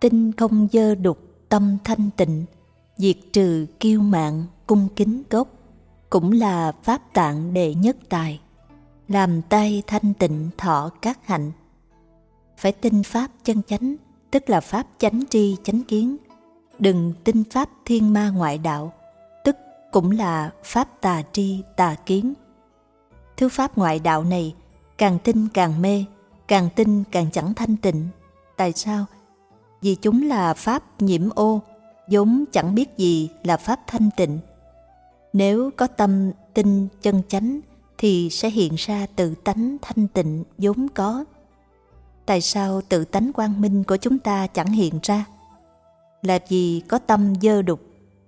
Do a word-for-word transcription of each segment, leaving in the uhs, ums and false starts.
Tinh không dơ đục, tâm thanh tịnh, diệt trừ kiêu mạn, cung kính gốc, cũng là pháp tạng đệ nhất tài, làm tay thanh tịnh thọ các hạnh. Phải tin pháp chân chánh, tức là pháp chánh tri chánh kiến. Đừng tin pháp thiên ma ngoại đạo, tức cũng là pháp tà tri tà kiến. Thứ pháp ngoại đạo này càng tin càng mê, càng tin càng chẳng thanh tịnh. Tại sao? Vì chúng là pháp nhiễm ô, vốn chẳng biết gì là pháp thanh tịnh. Nếu có tâm tin chân chánh thì sẽ hiện ra tự tánh thanh tịnh vốn có. Tại sao tự tánh quang minh của chúng ta chẳng hiện ra? Là vì có tâm dơ đục.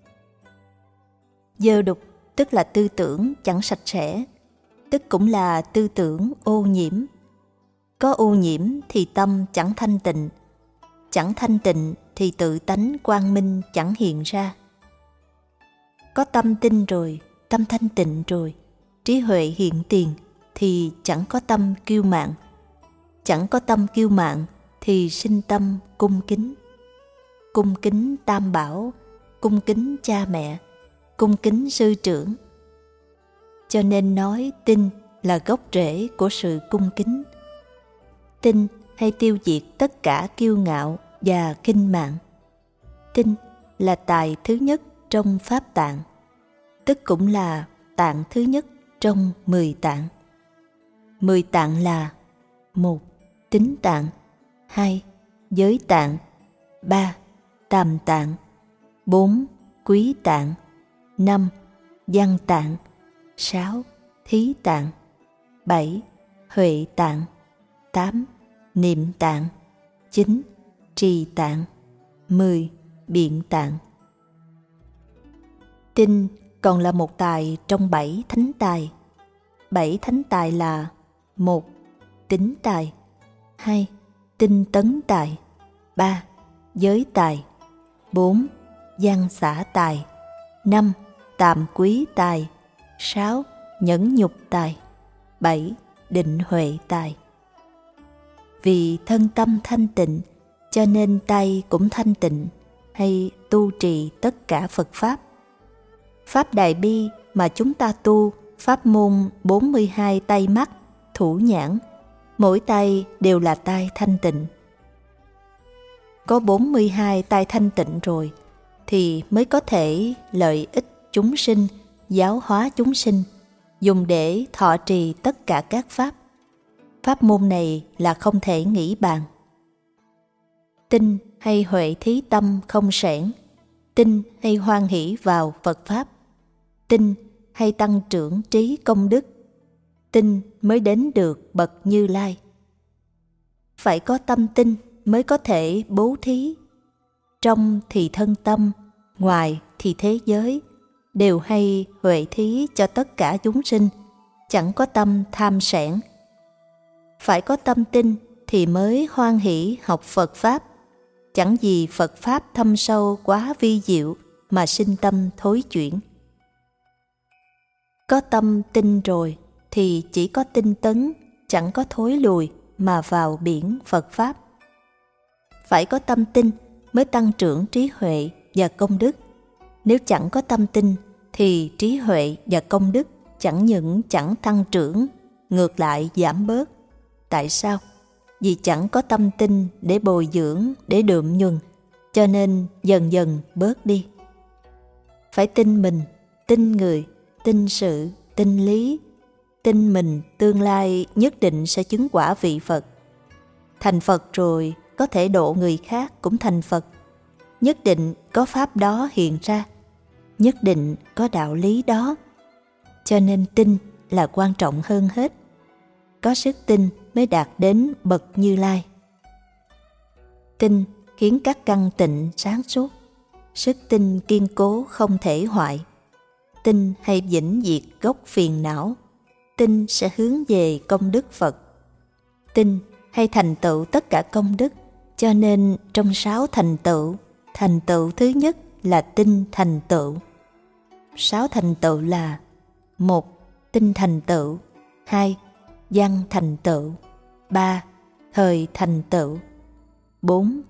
Dơ đục tức là tư tưởng chẳng sạch sẽ, tức cũng là tư tưởng ô nhiễm. Có ô nhiễm thì tâm chẳng thanh tịnh, chẳng thanh tịnh thì tự tánh quang minh chẳng hiện ra. Có tâm tin rồi, tâm thanh tịnh rồi, trí huệ hiện tiền thì chẳng có tâm kiêu mạn. Chẳng có tâm kiêu mạn thì sinh tâm cung kính. Cung kính tam bảo, cung kính cha mẹ, cung kính sư trưởng. Cho nên nói tin là gốc rễ của sự cung kính. Tin hay tiêu diệt tất cả kiêu ngạo và khinh mạn. Tin là tài thứ nhất trong pháp tạng, tức cũng là tạng thứ nhất trong mười tạng. Mười tạng là: một. Tín tạng, hai. Giới tạng, ba. Tam tạng, bốn. Quý tạng, năm. Văn tạng, sáu. Thí tạng, bảy. Huệ tạng, tám. Niệm tạng, chín. Trì tạng, mười. Biện tạng. Tin còn là một tài trong bảy thánh tài. Bảy thánh tài là: một. Tín tài, hai. Tinh tấn tài, ba. Giới tài, bốn. Văn xả tài, năm. Tàm quý tài, sáu. Nhẫn nhục tài, bảy. Định huệ tài. Vì thân tâm thanh tịnh cho nên tay cũng thanh tịnh, hay tu trì tất cả Phật Pháp. Pháp Đại Bi mà chúng ta tu, pháp môn bốn mươi hai tay mắt, thủ nhãn, mỗi tay đều là tay thanh tịnh. Có bốn mươi hai tay thanh tịnh rồi thì mới có thể lợi ích chúng sinh, giáo hóa chúng sinh, dùng để thọ trì tất cả các pháp. Pháp môn này là không thể nghĩ bàn. Tin hay huệ thí tâm không sẻn, tin hay hoan hỷ vào Phật Pháp, tin hay tăng trưởng trí công đức, tin mới đến được bậc Như Lai. Phải có tâm tin mới có thể bố thí. Trong thì thân tâm, ngoài thì thế giới, đều hay huệ thí cho tất cả chúng sinh, chẳng có tâm tham sẻn. Phải có tâm tin thì mới hoan hỷ học Phật Pháp, chẳng vì Phật Pháp thâm sâu quá vi diệu mà sinh tâm thối chuyển. Có tâm tin rồi thì chỉ có tinh tấn, chẳng có thối lùi mà vào biển Phật Pháp. Phải có tâm tin mới tăng trưởng trí huệ và công đức. Nếu chẳng có tâm tin thì trí huệ và công đức chẳng những chẳng tăng trưởng, ngược lại giảm bớt. Tại sao? Vì chẳng có tâm tin để bồi dưỡng, để đượm nhuần, cho nên dần dần bớt đi. Phải tin mình, tin người, tin sự, tin lý, tin mình tương lai nhất định sẽ chứng quả vị Phật. Thành Phật rồi có thể độ người khác cũng thành Phật. Nhất định có pháp đó hiện ra, nhất định có đạo lý đó. Cho nên tin là quan trọng hơn hết. Có sức tin mới đạt đến bậc Như Lai. Tin khiến các căn tịnh sáng suốt, sức tin kiên cố không thể hoại. Tin hay vĩnh diệt gốc phiền não, tin sẽ hướng về công đức Phật. Tin hay thành tựu tất cả công đức, cho nên trong sáu thành tựu, thành tựu thứ nhất là tin thành tựu. Sáu thành tựu là: một. Tin thành tựu, hai. Văn thành tựu, ba. Thời thành tựu, bốn.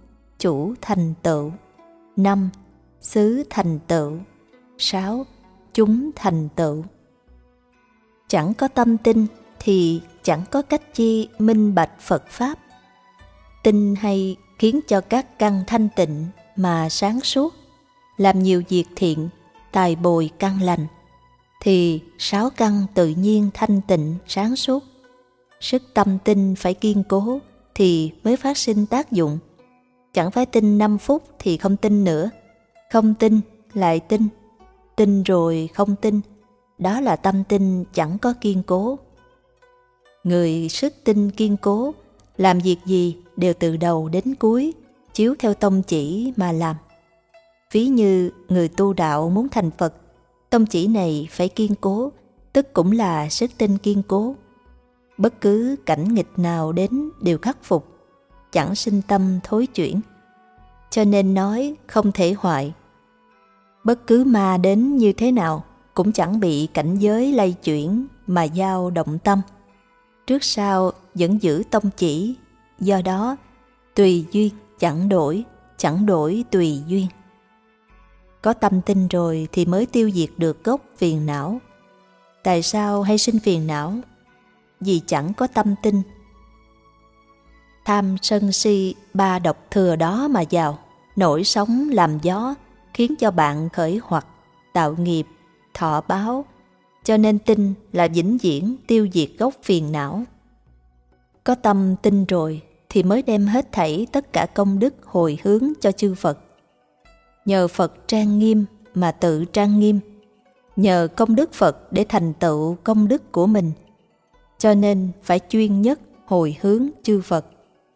chủ thành tựu. Năm, xứ thành tựu. Sáu, chúng thành tựu. Chẳng có tâm tin thì chẳng có cách chi minh bạch Phật Pháp. Tin hay khiến cho các căn thanh tịnh mà sáng suốt, làm nhiều việc thiện, tài bồi căn lành, thì sáu căn tự nhiên thanh tịnh sáng suốt. Sức tâm tin phải kiên cố thì mới phát sinh tác dụng. Chẳng phải tin năm phút thì không tin nữa, không tin lại tin, tin rồi không tin. Đó là tâm tin chẳng có kiên cố. Người sức tin kiên cố, làm việc gì đều từ đầu đến cuối chiếu theo tông chỉ mà làm. Ví như người tu đạo muốn thành Phật, tông chỉ này phải kiên cố, tức cũng là sức tin kiên cố. Bất cứ cảnh nghịch nào đến đều khắc phục, chẳng sinh tâm thối chuyển. Cho nên nói không thể hoại. Bất cứ ma đến như thế nào cũng chẳng bị cảnh giới lay chuyển mà dao động tâm. Trước sau vẫn giữ tông chỉ, do đó tùy duyên chẳng đổi, chẳng đổi tùy duyên. Có tâm tin rồi thì mới tiêu diệt được gốc phiền não. Tại sao hay sinh phiền não? Vì chẳng có tâm tin. Tham sân si ba độc thừa đó mà vào, nổi sóng làm gió, khiến cho bạn khởi hoặc, tạo nghiệp, thọ báo. Cho nên tin là vĩnh viễn tiêu diệt gốc phiền não. Có tâm tin rồi thì mới đem hết thảy tất cả công đức hồi hướng cho chư Phật. Nhờ Phật trang nghiêm mà tự trang nghiêm, nhờ công đức Phật để thành tựu công đức của mình. Cho nên phải chuyên nhất hồi hướng chư Phật.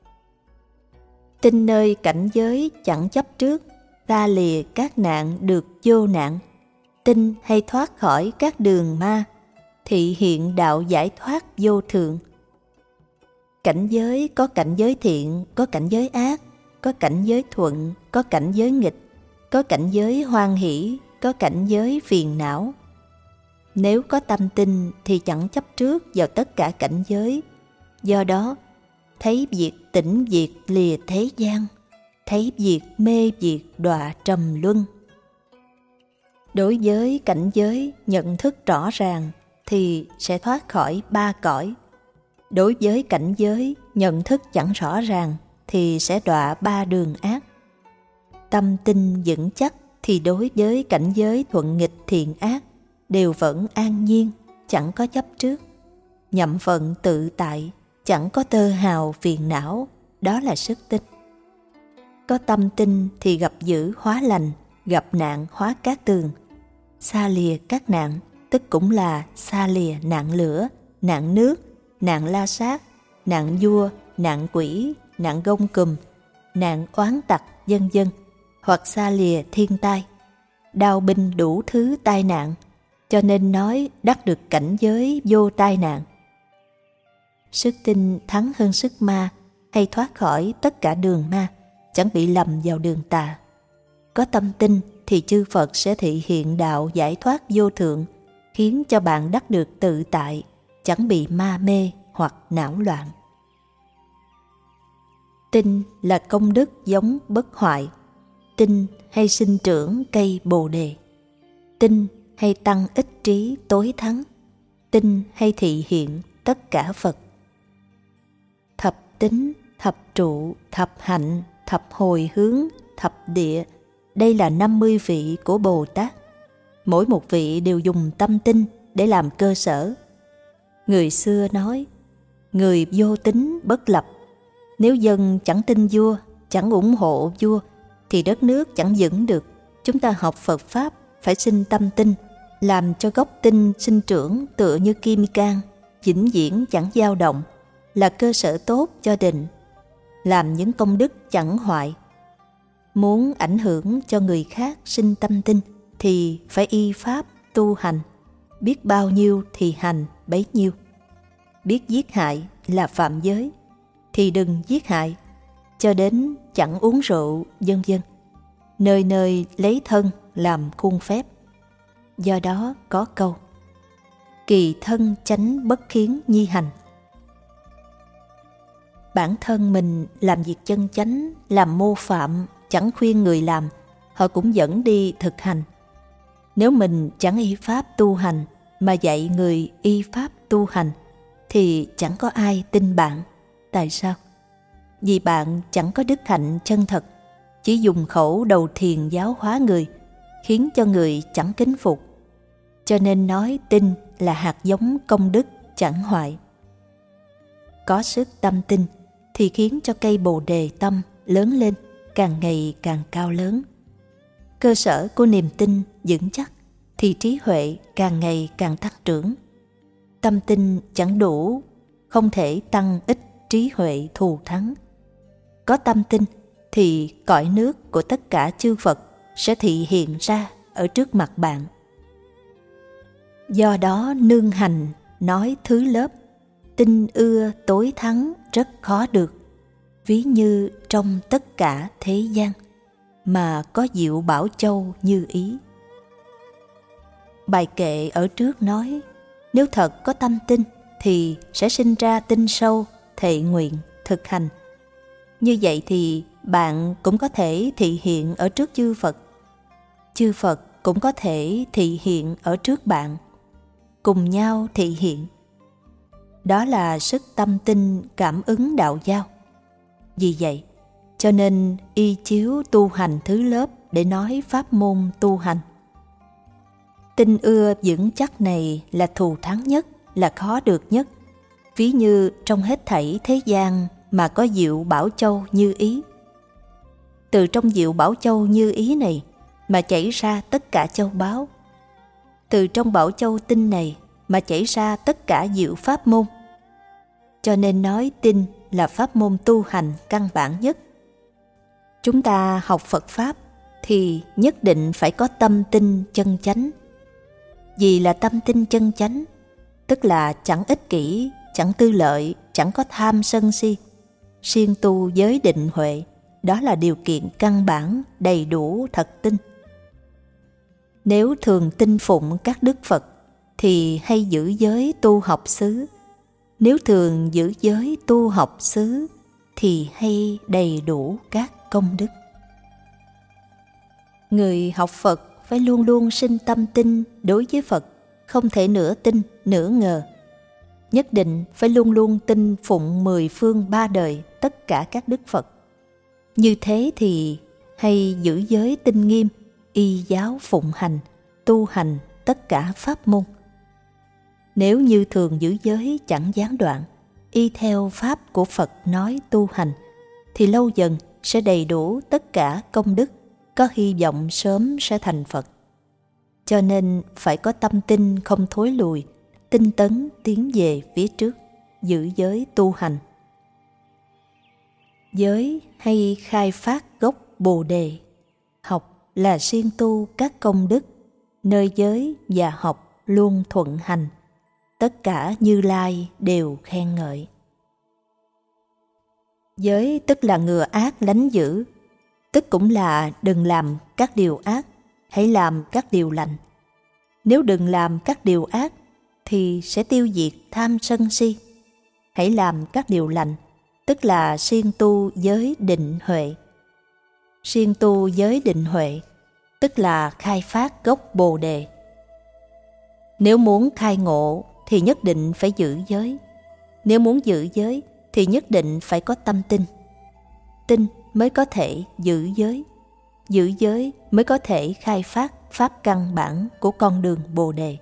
Tin nơi cảnh giới chẳng chấp trước, ta lìa các nạn được vô nạn. Tin hay thoát khỏi các đường ma, thị hiện đạo giải thoát vô thượng. Cảnh giới có cảnh giới thiện, có cảnh giới ác, có cảnh giới thuận, có cảnh giới nghịch, có cảnh giới hoan hỷ, có cảnh giới phiền não. Nếu có tâm tin thì chẳng chấp trước vào tất cả cảnh giới. Do đó, thấy việc tỉnh việc lìa thế gian, thấy việc mê việc đọa trầm luân. Đối với cảnh giới nhận thức rõ ràng thì sẽ thoát khỏi ba cõi. Đối với cảnh giới nhận thức chẳng rõ ràng thì sẽ đọa ba đường ác. Tâm tin vững chắc thì đối với cảnh giới thuận nghịch thiện ác đều vẫn an nhiên, chẳng có chấp trước. Nhậm vận tự tại, chẳng có tơ hào phiền não, đó là sức tin. Có tâm tin thì gặp dữ hóa lành, gặp nạn hóa cát tường. Xa lìa các nạn, tức cũng là xa lìa nạn lửa, nạn nước, nạn la sát, nạn vua, nạn quỷ, nạn gông cùm, nạn oán tặc, vân vân, hoặc xa lìa thiên tai, đao binh đủ thứ tai nạn. Cho nên nói đắc được cảnh giới vô tai nạn. Sức tin thắng hơn sức ma, hay thoát khỏi tất cả đường ma, chẳng bị lầm vào đường tà. Có tâm tin thì chư Phật sẽ thị hiện đạo giải thoát vô thượng, khiến cho bạn đắc được tự tại, chẳng bị ma mê hoặc não loạn. Tin là công đức giống bất hoại. Tin hay sinh trưởng cây bồ đề. Tin hay tăng ích trí tối thắng. Tin hay thị hiện tất cả Phật. Thập tính, thập trụ, thập hạnh, thập hồi hướng, thập địa, đây là năm mươi vị của Bồ Tát. Mỗi một vị đều dùng tâm tin để làm cơ sở. Người xưa nói, người vô tính bất lập. Nếu dân chẳng tin vua, chẳng ủng hộ vua, thì đất nước chẳng vững được. Chúng ta học Phật Pháp phải sinh tâm tin, làm cho gốc tin sinh trưởng tựa như kim cang, vĩnh viễn chẳng dao động, là cơ sở tốt cho định, làm những công đức chẳng hoại. Muốn ảnh hưởng cho người khác sinh tâm tin thì phải y pháp tu hành, biết bao nhiêu thì hành bấy nhiêu. Biết giết hại là phạm giới thì đừng giết hại, cho đến chẳng uống rượu, vân vân. Nơi nơi lấy thân làm khuôn phép. Do đó có câu, kỳ thân chánh bất khiến nhi hành. Bản thân mình làm việc chân chánh, làm mô phạm, chẳng khuyên người làm, họ cũng dẫn đi thực hành. Nếu mình chẳng y pháp tu hành mà dạy người y pháp tu hành thì chẳng có ai tin bạn. Tại sao? Vì bạn chẳng có đức hạnh chân thật, chỉ dùng khẩu đầu thiền giáo hóa người, khiến cho người chẳng kính phục. Cho nên nói tin là hạt giống công đức chẳng hoại. Có sức tâm tin thì khiến cho cây bồ đề tâm lớn lên, càng ngày càng cao lớn. Cơ sở của niềm tin vững chắc thì trí huệ càng ngày càng tăng trưởng. Tâm tin chẳng đủ, không thể tăng ích trí huệ thù thắng. Có tâm tin thì cõi nước của tất cả chư Phật sẽ thị hiện ra ở trước mặt bạn. Do đó nương hành nói thứ lớp, tinh ưa tối thắng rất khó được. Ví như trong tất cả thế gian mà có diệu bảo châu như ý. Bài kệ ở trước nói, nếu thật có tâm tin thì sẽ sinh ra tin sâu, thệ nguyện, thực hành. Như vậy thì bạn cũng có thể thị hiện ở trước chư Phật. Chư Phật cũng có thể thị hiện ở trước bạn. Cùng nhau thị hiện. Đó là sức tâm tin cảm ứng đạo giao. Vì vậy, cho nên y chiếu tu hành thứ lớp để nói pháp môn tu hành. Tin ưa vững chắc này là thù thắng nhất, là khó được nhất. Ví như trong hết thảy thế gian mà có diệu bảo châu như ý. Từ trong diệu bảo châu như ý này mà chảy ra tất cả châu báu. Từ trong bảo châu tinh này mà chảy ra tất cả diệu pháp môn. Cho nên nói tin là pháp môn tu hành căn bản nhất. Chúng ta học Phật Pháp thì nhất định phải có tâm tin chân chánh. Vì là tâm tin chân chánh, tức là chẳng ích kỷ, chẳng tư lợi, chẳng có tham sân si. Siêng tu giới định huệ, đó là điều kiện căn bản, đầy đủ thật tin. Nếu thường tin phụng các đức Phật, thì hay giữ giới tu học xứ. Nếu thường giữ giới tu học xứ, thì hay đầy đủ các công đức. Người học Phật phải luôn luôn sinh tâm tin đối với Phật, không thể nửa tin, nửa ngờ. Nhất định phải luôn luôn tin phụng mười phương ba đời tất cả các đức Phật. Như thế thì hay giữ giới tinh nghiêm, y giáo phụng hành, tu hành tất cả pháp môn. Nếu như thường giữ giới chẳng gián đoạn, y theo pháp của Phật nói tu hành, thì lâu dần sẽ đầy đủ tất cả công đức, có hy vọng sớm sẽ thành Phật. Cho nên phải có tâm tin không thối lùi, tinh tấn tiến về phía trước, giữ giới tu hành. Giới hay khai phát gốc Bồ Đề, học là siêng tu các công đức, nơi giới và học luôn thuận hành, tất cả Như Lai đều khen ngợi. Giới tức là ngừa ác lánh dữ, tức cũng là đừng làm các điều ác, hãy làm các điều lành. Nếu đừng làm các điều ác thì sẽ tiêu diệt tham sân si. Hãy làm các điều lành, tức là siêng tu giới định huệ. Siêng tu giới định huệ, tức là khai phát gốc Bồ Đề. Nếu muốn khai ngộ thì nhất định phải giữ giới. Nếu muốn giữ giới thì nhất định phải có tâm tin. Tin mới có thể giữ giới. Giữ giới mới có thể khai phát pháp căn bản của con đường Bồ Đề.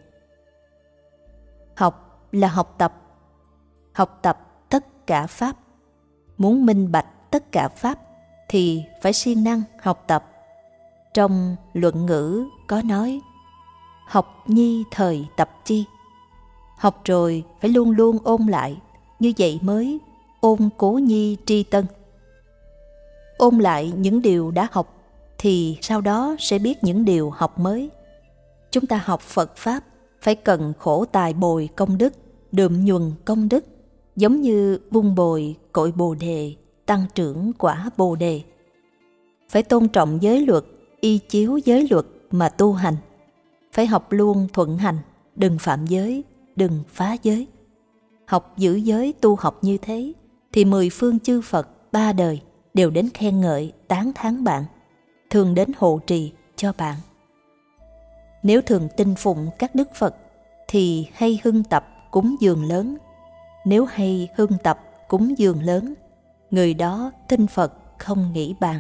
Học là học tập. Học tập tất cả pháp. Muốn minh bạch tất cả pháp thì phải siêng năng học tập. Trong luận ngữ có nói, học nhi thời tập chi. Học rồi phải luôn luôn ôn lại, như vậy mới ôn cố nhi tri tân. Ôn lại những điều đã học thì sau đó sẽ biết những điều học mới. Chúng ta học Phật Pháp phải cần khổ tài bồi công đức, đượm nhuần công đức, giống như vun bồi cội Bồ Đề, tăng trưởng quả Bồ Đề. Phải tôn trọng giới luật, y chiếu giới luật mà tu hành. Phải học luôn thuận hành, đừng phạm giới, đừng phá giới. Học giữ giới tu học như thế thì mười phương chư Phật ba đời đều đến khen ngợi, tán thán bạn, thường đến hộ trì cho bạn. Nếu thường tin phụng các đức Phật thì hay hưng tập cúng dường lớn. Nếu hay hưng tập cúng dường lớn, người đó tin Phật không nghĩ bàn.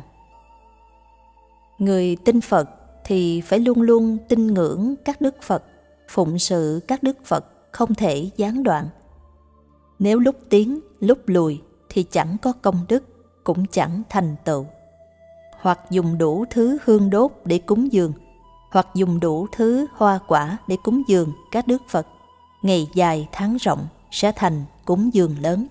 Người tin Phật thì phải luôn luôn tin ngưỡng các đức Phật, phụng sự các đức Phật không thể gián đoạn. Nếu lúc tiến, lúc lùi thì chẳng có công đức, cũng chẳng thành tựu. Hoặc dùng đủ thứ hương đốt để cúng dường, hoặc dùng đủ thứ hoa quả để cúng dường các đức Phật, ngày dài tháng rộng sẽ thành cúng dường lớn.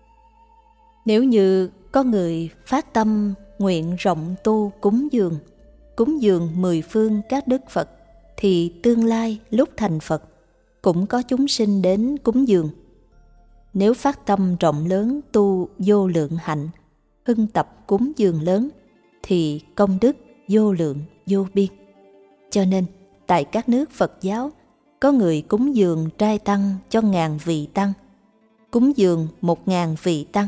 Nếu như có người phát tâm nguyện rộng tu cúng dường, cúng dường mười phương các đức Phật, thì tương lai lúc thành Phật cũng có chúng sinh đến cúng dường. Nếu phát tâm rộng lớn tu vô lượng hạnh, hưng tập cúng dường lớn, thì công đức vô lượng vô biên. Cho nên tại các nước Phật giáo có người cúng dường trai tăng cho ngàn vị tăng, cúng dường một ngàn vị tăng,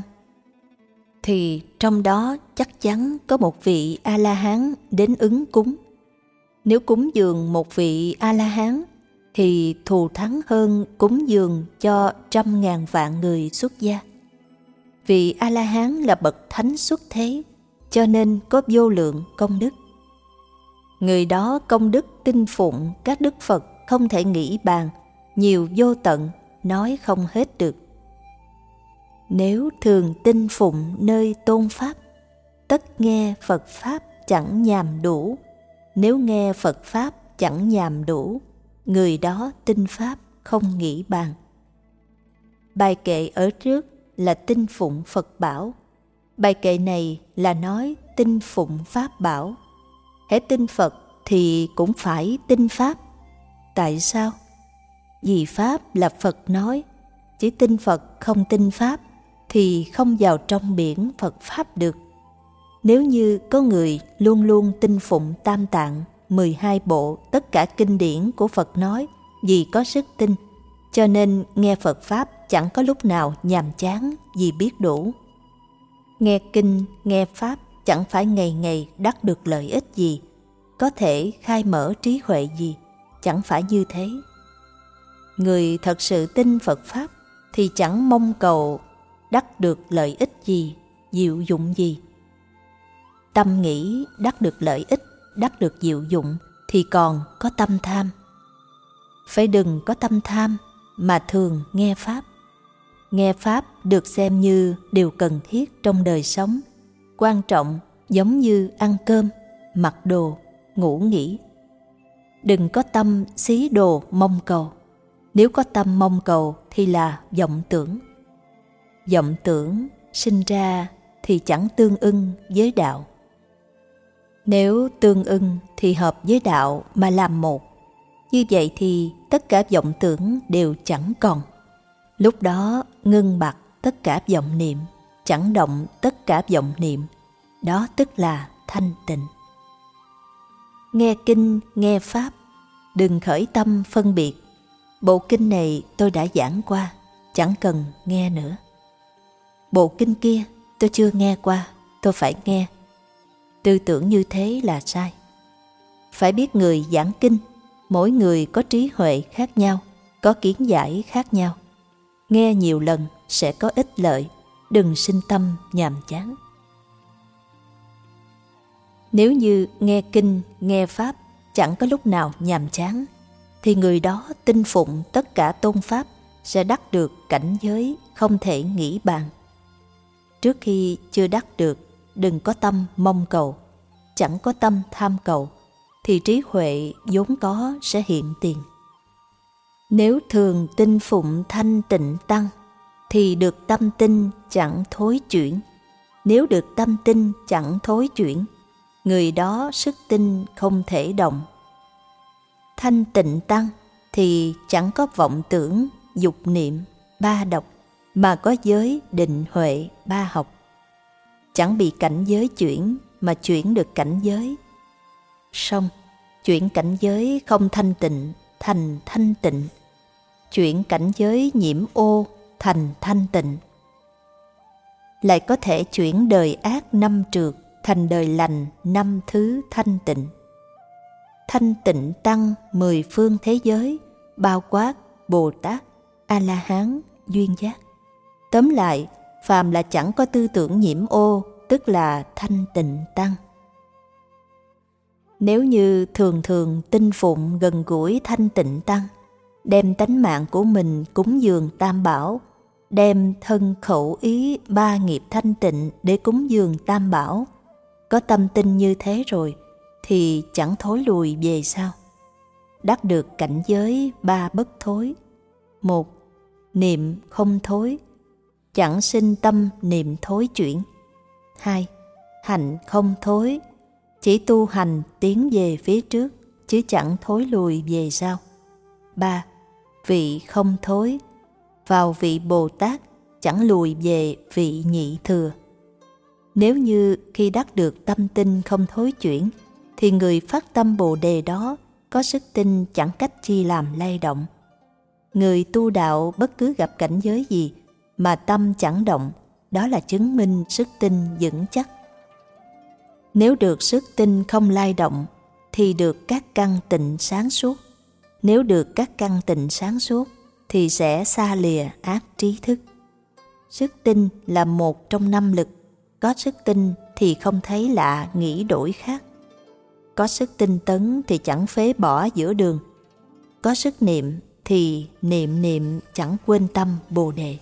thì trong đó chắc chắn có một vị A-la-hán đến ứng cúng. Nếu cúng dường một vị A-la-hán thì thù thắng hơn cúng dường cho trăm ngàn vạn người xuất gia. Vị A-la-hán là bậc thánh xuất thế, cho nên có vô lượng công đức. Người đó công đức tinh phụng các đức Phật không thể nghĩ bàn, nhiều vô tận, nói không hết được. Nếu thường tinh phụng nơi tôn Pháp, tất nghe Phật Pháp chẳng nhàm đủ. Nếu nghe Phật Pháp chẳng nhàm đủ, người đó tinh Pháp không nghĩ bàn. Bài kệ ở trước là tinh phụng Phật bảo. Bài kệ này là nói tinh phụng Pháp bảo. Hễ tin Phật thì cũng phải tin Pháp. Tại sao? Vì Pháp là Phật nói, chỉ tin Phật không tin Pháp thì không vào trong biển Phật Pháp được. Nếu như có người luôn luôn tin phụng Tam Tạng, mười hai bộ, tất cả kinh điển của Phật nói, vì có sức tin, cho nên nghe Phật Pháp chẳng có lúc nào nhàm chán vì biết đủ. Nghe kinh, nghe Pháp chẳng phải ngày ngày đắc được lợi ích gì, có thể khai mở trí huệ gì, chẳng phải như thế. Người thật sự tin Phật Pháp thì chẳng mong cầu đắc được lợi ích gì, diệu dụng gì. Tâm nghĩ đắc được lợi ích, đắc được diệu dụng thì còn có tâm tham. Phải đừng có tâm tham mà thường nghe Pháp. Nghe Pháp được xem như điều cần thiết trong đời sống, quan trọng giống như ăn cơm, mặc đồ, ngủ nghỉ. Đừng có tâm xí đồ mong cầu. Nếu có tâm mong cầu thì là vọng tưởng. Vọng tưởng sinh ra thì chẳng tương ưng với đạo. Nếu tương ưng thì hợp với đạo mà làm một. Như vậy thì tất cả vọng tưởng đều chẳng còn. Lúc đó ngưng bặt tất cả vọng niệm, chẳng động tất cả vọng niệm. Đó tức là thanh tịnh. Nghe kinh, nghe Pháp, đừng khởi tâm phân biệt. Bộ kinh này tôi đã giảng qua, chẳng cần nghe nữa. Bộ kinh kia tôi chưa nghe qua, tôi phải nghe. Tư tưởng như thế là sai. Phải biết người giảng kinh, mỗi người có trí huệ khác nhau, có kiến giải khác nhau. Nghe nhiều lần sẽ có ích lợi, đừng sinh tâm nhàm chán. Nếu như nghe kinh, nghe Pháp chẳng có lúc nào nhàm chán, thì người đó tin phụng tất cả tôn Pháp sẽ đắc được cảnh giới không thể nghĩ bàn. Trước khi chưa đắc được, đừng có tâm mong cầu, chẳng có tâm tham cầu, thì trí huệ vốn có sẽ hiện tiền. Nếu thường tin phụng thanh tịnh tăng, thì được tâm tinh chẳng thối chuyển. Nếu được tâm tinh chẳng thối chuyển, người đó sức tinh không thể động. Thanh tịnh tăng thì chẳng có vọng tưởng, dục niệm, ba độc, mà có giới định huệ ba học. Chẳng bị cảnh giới chuyển mà chuyển được cảnh giới. Song chuyển cảnh giới không thanh tịnh thành thanh tịnh, chuyển cảnh giới nhiễm ô thành thanh tịnh. lại có thể chuyển đời ác năm trượt thành đời lành năm thứ thanh tịnh. Thanh tịnh tăng mười phương thế giới, bao quát Bồ Tát, A-la-hán, duyên giác. Tóm lại, phàm là chẳng có tư tưởng nhiễm ô, tức là thanh tịnh tăng. Nếu như thường thường tin phụng gần gũi thanh tịnh tăng, đem tánh mạng của mình cúng dường Tam Bảo, đem thân khẩu ý ba nghiệp thanh tịnh để cúng dường Tam Bảo, có tâm tin như thế rồi thì chẳng thối lùi về sau. Đắc được cảnh giới ba bất thối. Một, niệm không thối, chẳng sinh tâm niệm thối chuyển. Hai, hành không thối, chỉ tu hành tiến về phía trước, chứ chẳng thối lùi về sau. Ba, vị không thối, vào vị Bồ Tát, chẳng lùi về vị nhị thừa. Nếu như khi đắc được tâm tinh không thối chuyển, thì người phát tâm Bồ Đề đó có sức tinh chẳng cách chi làm lay động. Người tu đạo bất cứ gặp cảnh giới gì mà tâm chẳng động, đó là chứng minh sức tinh vững chắc. Nếu được sức tinh không lay động, thì được các căn tịnh sáng suốt. Nếu được các căn tịnh sáng suốt, thì sẽ xa lìa ác trí thức. Sức tinh là một trong năm lực. Có sức tinh thì không thấy lạ nghĩ đổi khác. Có sức tinh tấn thì chẳng phế bỏ giữa đường. Có sức niệm thì niệm niệm chẳng quên tâm Bồ Đề.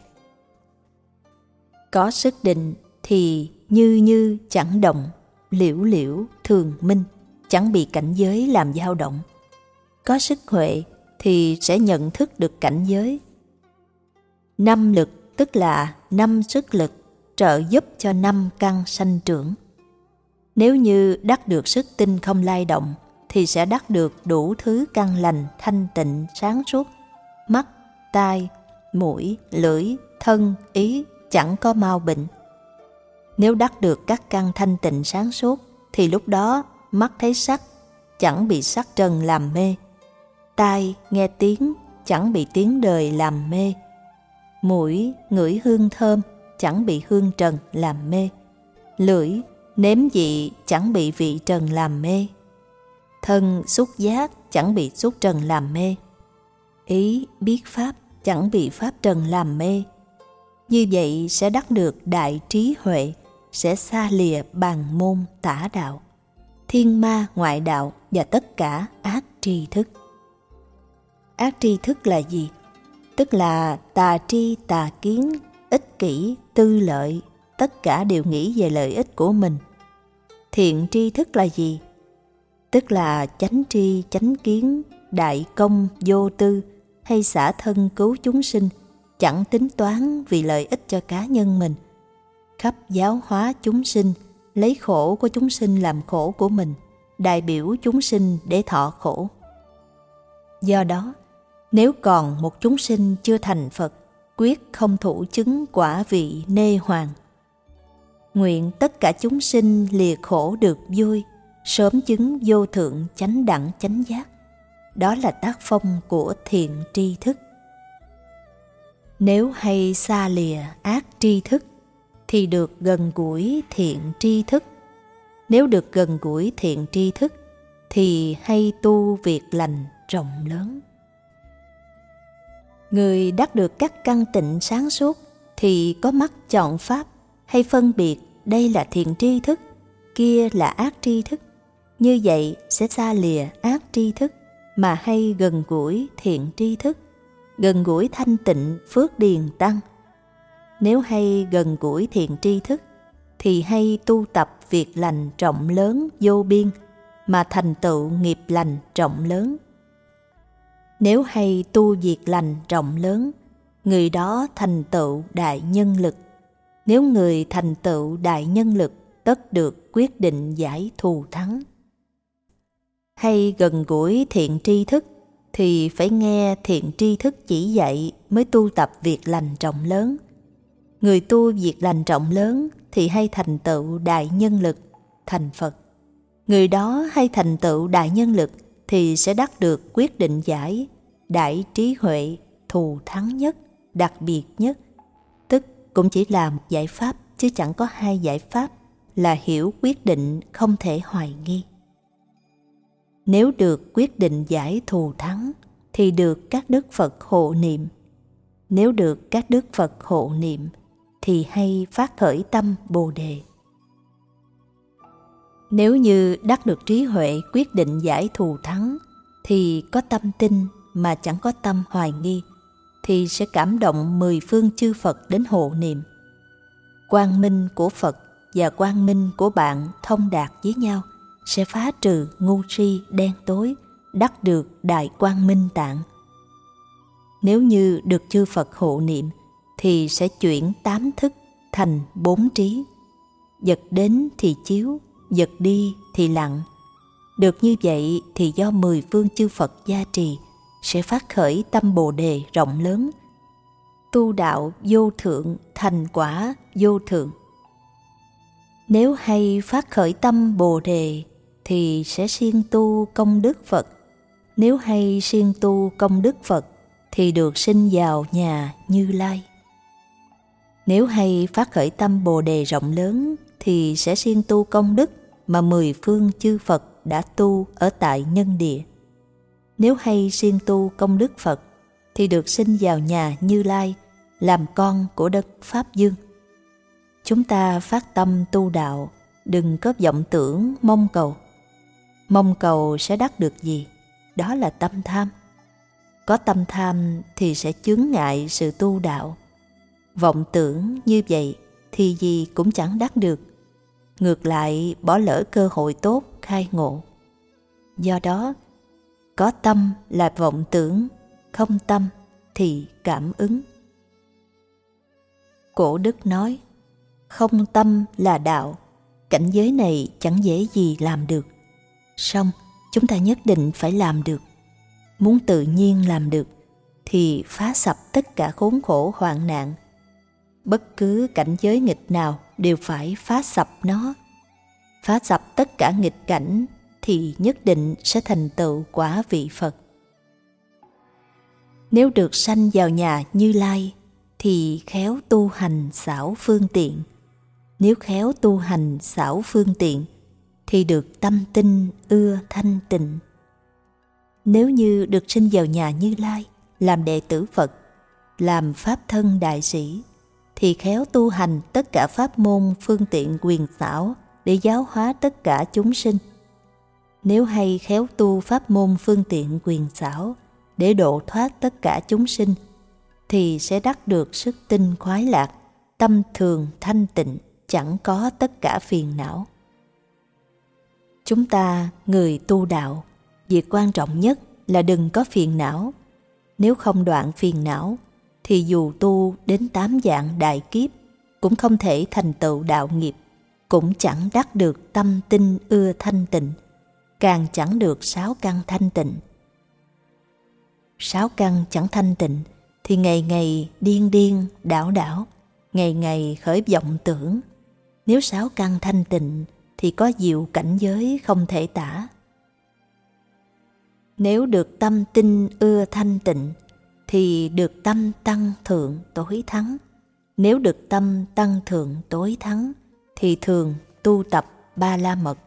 Có sức định thì như như chẳng động, liễu liễu thường minh, chẳng bị cảnh giới làm dao động. Có sức huệ thì sẽ nhận thức được cảnh giới. Năm lực tức là năm sức lực trợ giúp cho năm căn sanh trưởng. Nếu như đắc được sức tinh không lay động, thì sẽ đắc được đủ thứ căn lành thanh tịnh sáng suốt. Mắt, tai, mũi, lưỡi, thân, ý chẳng có mau bệnh. Nếu đắc được các căn thanh tịnh sáng suốt, thì lúc đó mắt thấy sắc, chẳng bị sắc trần làm mê. Tai nghe tiếng, chẳng bị tiếng đời làm mê. Mũi ngửi hương thơm, chẳng bị hương trần làm mê. Lưỡi nếm vị, chẳng bị vị trần làm mê. Thân xúc giác, chẳng bị xúc trần làm mê. Ý biết pháp, chẳng bị pháp trần làm mê. Như vậy sẽ đắc được đại trí huệ, sẽ xa lìa bàn môn tả đạo, thiên ma ngoại đạo và tất cả ác tri thức. Ác tri thức là gì? Tức là tà tri tà kiến, ích kỷ, tư lợi, tất cả đều nghĩ về lợi ích của mình. Thiện tri thức là gì? Tức là chánh tri, chánh kiến, đại công, vô tư, hay xả thân cứu chúng sinh, chẳng tính toán vì lợi ích cho cá nhân mình. Khắp giáo hóa chúng sinh, lấy khổ của chúng sinh làm khổ của mình, đại biểu chúng sinh để thọ khổ. Do đó, nếu còn một chúng sinh chưa thành Phật, quyết không thụ chứng quả vị nê hoàng. Nguyện tất cả chúng sinh lìa khổ được vui, sớm chứng vô thượng chánh đẳng chánh giác. Đó là tác phong của thiện tri thức. Nếu hay xa lìa ác tri thức, thì được gần gũi thiện tri thức. Nếu được gần gũi thiện tri thức, thì hay tu việc lành rộng lớn. Người đắc được các căn tịnh sáng suốt, thì có mắt chọn pháp, hay phân biệt đây là thiện tri thức, kia là ác tri thức. Như vậy sẽ xa lìa ác tri thức, mà hay gần gũi thiện tri thức, gần gũi thanh tịnh phước điền tăng. Nếu hay gần gũi thiện tri thức, thì hay tu tập việc lành rộng lớn vô biên, mà thành tựu nghiệp lành rộng lớn. Nếu hay tu việc lành rộng lớn, người đó thành tựu đại nhân lực. Nếu người thành tựu đại nhân lực, tất được quyết định giải thù thắng. Hay gần gũi thiện tri thức, thì phải nghe thiện tri thức chỉ dạy mới tu tập việc lành rộng lớn. Người tu việc lành rộng lớn thì hay thành tựu đại nhân lực, thành Phật. Người đó hay thành tựu đại nhân lực thì sẽ đắc được quyết định giải, đại trí huệ, thù thắng nhất, đặc biệt nhất, tức cũng chỉ là một giải pháp chứ chẳng có hai giải pháp là hiểu quyết định không thể hoài nghi. Nếu được quyết định giải thù thắng thì được các đức Phật hộ niệm. Nếu được các đức Phật hộ niệm thì hay phát khởi tâm Bồ Đề. Nếu như đắc được trí huệ quyết định giải thù thắng thì có tâm tin mà chẳng có tâm hoài nghi, thì sẽ cảm động mười phương chư Phật đến hộ niệm. Quang minh của Phật và quang minh của bạn thông đạt với nhau, sẽ phá trừ ngu si đen tối, đắc được đại quang minh tạng. Nếu như được chư Phật hộ niệm thì sẽ chuyển tám thức thành bốn trí. Vật đến thì chiếu, vật đi thì lặng. Được như vậy thì do mười phương chư Phật gia trì, sẽ phát khởi tâm Bồ Đề rộng lớn, tu đạo vô thượng, thành quả vô thượng. Nếu hay phát khởi tâm Bồ Đề thì sẽ siêng tu công đức Phật. Nếu hay siêng tu công đức Phật thì được sinh vào nhà Như Lai. Nếu hay phát khởi tâm Bồ Đề rộng lớn thì sẽ siêng tu công đức mà mười phương chư Phật đã tu ở tại nhân địa. Nếu hay siêng tu công đức Phật thì được sinh vào nhà Như Lai, làm con của đất Pháp Dương. Chúng ta phát tâm tu đạo, đừng có vọng tưởng mong cầu. Mong cầu sẽ đắc được gì? Đó là tâm tham. Có tâm tham thì sẽ chướng ngại sự tu đạo. Vọng tưởng như vậy thì gì cũng chẳng đắc được. Ngược lại bỏ lỡ cơ hội tốt khai ngộ. Do đó, có tâm là vọng tưởng, không tâm thì cảm ứng. Cổ Đức nói, không tâm là đạo, cảnh giới này chẳng dễ gì làm được. Song chúng ta nhất định phải làm được. Muốn tự nhiên làm được thì phá sập tất cả khốn khổ hoạn nạn. Bất cứ cảnh giới nghịch nào đều phải phá sập nó. Phá sập tất cả nghịch cảnh thì nhất định sẽ thành tựu quả vị Phật. Nếu được sanh vào nhà Như Lai thì khéo tu hành xảo phương tiện. Nếu khéo tu hành xảo phương tiện thì được tâm tinh ưa thanh tịnh. Nếu như được sinh vào nhà Như Lai, làm đệ tử Phật, làm pháp thân đại sĩ, thì khéo tu hành tất cả pháp môn phương tiện quyền xảo để giáo hóa tất cả chúng sinh. Nếu hay khéo tu pháp môn phương tiện quyền xảo để độ thoát tất cả chúng sinh, thì sẽ đắc được sức tinh khoái lạc, tâm thường thanh tịnh, chẳng có tất cả phiền não. Chúng ta, người tu đạo, việc quan trọng nhất là đừng có phiền não. Nếu không đoạn phiền não, thì dù tu đến tám dạng đại kiếp, cũng không thể thành tựu đạo nghiệp, cũng chẳng đắc được tâm tinh ưa thanh tịnh, càng chẳng được sáu căn thanh tịnh. Sáu căn chẳng thanh tịnh, thì ngày ngày điên điên, đảo đảo, ngày ngày khởi vọng tưởng. Nếu sáu căn thanh tịnh, thì có diệu cảnh giới không thể tả. Nếu được tâm tinh ưa thanh tịnh, thì được tâm tăng thượng tối thắng. Nếu được tâm tăng thượng tối thắng, thì thường tu tập ba la mật.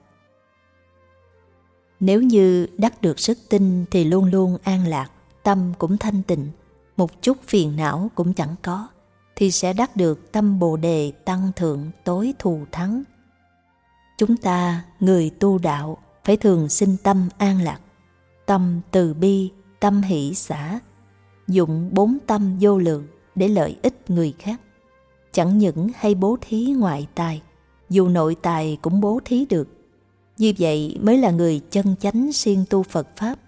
Nếu như đắc được sức tinh thì luôn luôn an lạc, tâm cũng thanh tịnh, một chút phiền não cũng chẳng có, thì sẽ đắc được tâm Bồ Đề tăng thượng tối thù thắng. Chúng ta, người tu đạo, phải thường sinh tâm an lạc, tâm từ bi, tâm hỷ xả, dụng bốn tâm vô lượng để lợi ích người khác. Chẳng những hay bố thí ngoại tài, dù nội tài cũng bố thí được. Như vậy mới là người chân chánh siêng tu Phật Pháp.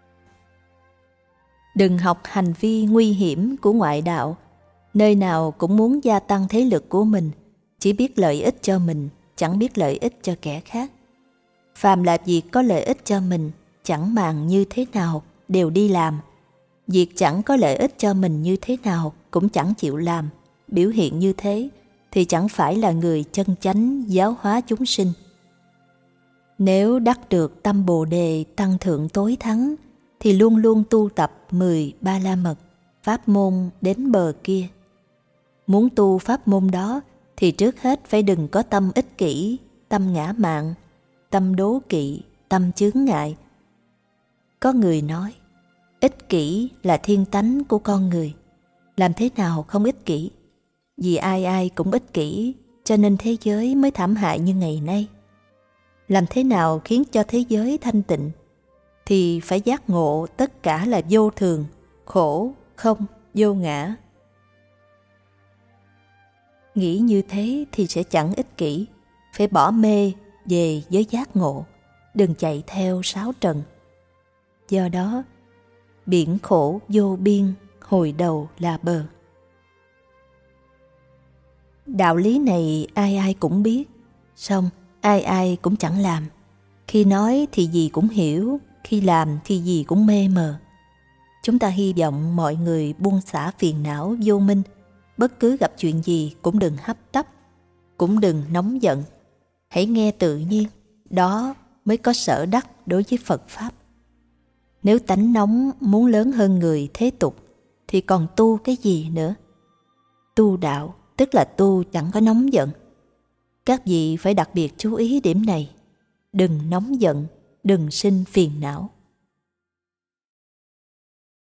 Đừng học hành vi nguy hiểm của ngoại đạo, nơi nào cũng muốn gia tăng thế lực của mình, chỉ biết lợi ích cho mình, chẳng biết lợi ích cho kẻ khác. Phàm là việc có lợi ích cho mình, chẳng màng như thế nào, đều đi làm. Việc chẳng có lợi ích cho mình như thế nào, cũng chẳng chịu làm. Biểu hiện như thế, thì chẳng phải là người chân chánh giáo hóa chúng sinh. Nếu đắc được tâm Bồ Đề tăng thượng tối thắng, thì luôn luôn tu tập mười ba la mật, pháp môn đến bờ kia. Muốn tu pháp môn đó, thì trước hết phải đừng có tâm ích kỷ, tâm ngã mạn, tâm đố kỵ, tâm chướng ngại. Có người nói, ích kỷ là thiên tánh của con người. Làm thế nào không ích kỷ? Vì ai ai cũng ích kỷ, cho nên thế giới mới thảm hại như ngày nay. Làm thế nào khiến cho thế giới thanh tịnh? Thì phải giác ngộ tất cả là vô thường, khổ, không, vô ngã. Nghĩ như thế thì sẽ chẳng ích kỷ, phải bỏ mê về với giác ngộ, đừng chạy theo sáu trần. Do đó, biển khổ vô biên, hồi đầu là bờ. Đạo lý này ai ai cũng biết, song ai ai cũng chẳng làm. Khi nói thì gì cũng hiểu, khi làm thì gì cũng mê mờ. Chúng ta hy vọng mọi người buông xả phiền não vô minh, bất cứ gặp chuyện gì cũng đừng hấp tấp, cũng đừng nóng giận. Hãy nghe tự nhiên, đó mới có sở đắc đối với Phật Pháp. Nếu tánh nóng muốn lớn hơn người thế tục, thì còn tu cái gì nữa? Tu đạo tức là tu chẳng có nóng giận. Các vị phải đặc biệt chú ý điểm này. Đừng nóng giận, đừng sinh phiền não.